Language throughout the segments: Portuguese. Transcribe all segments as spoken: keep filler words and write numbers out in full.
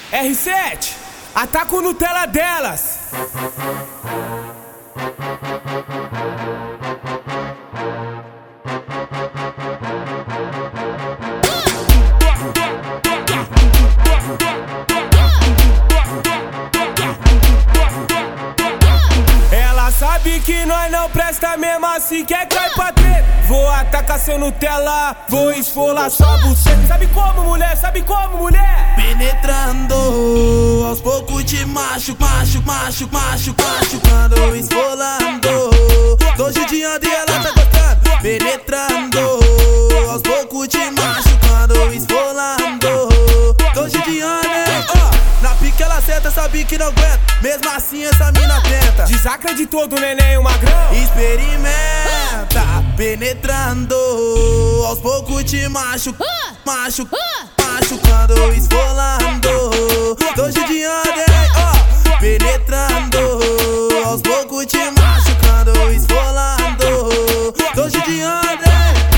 R sete, ataca o Nutella delas. Ela sabe que nós não presta mesmo assim, quer cair pra treta. Vou atacar seu Nutella, vou esfolar sua buceta. Sabe como, mulher? Sabe como, mulher? Penetrando, aos poucos te macho, macho, macho, macho, machucando, esfolando. Tô judiando e ela tá gostando. Penetrando, aos poucos te machucando, esfolando. Tô judiando, hein? Oh, na pique ela senta, sabe que não aguenta. Mesmo assim essa mina tenta. Desacreditou do neném o magrão? Experimenta, penetrando, aos poucos te macho, macho, machucando, esfolando. Tô judiando, hein? Ó, penetrando, aos poucos te machucando, esfolando. Tô judiando, hein?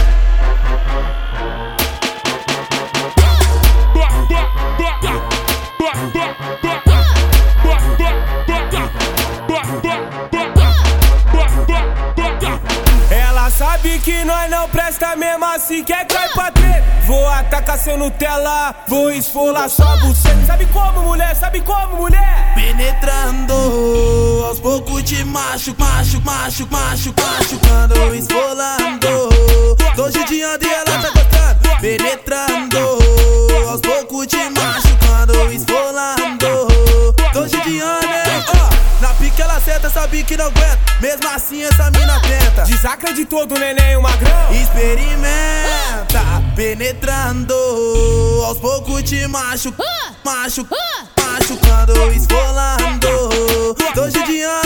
Ela sabe que nós não presta mesmo assim, quer cair pra treta. Vou atacar seu Nutella, vou esfolar sua buceta. Sabe como, mulher? Sabe como, mulher? Penetrando, aos poucos te macho, macho, macho, macho, machucando, esfolando. Tô judiando e ela tá gostando. Penetrando, aos poucos te machucando, esfolando. Tô judiando, hein? Ó, na pique ela senta, sabe que não aguenta. Mesmo assim essa mina tenta. Desacreditou do neném o magrão? Experimenta, penetrando, aos poucos te macho, macho, machucando, esfolando. Tô judiando.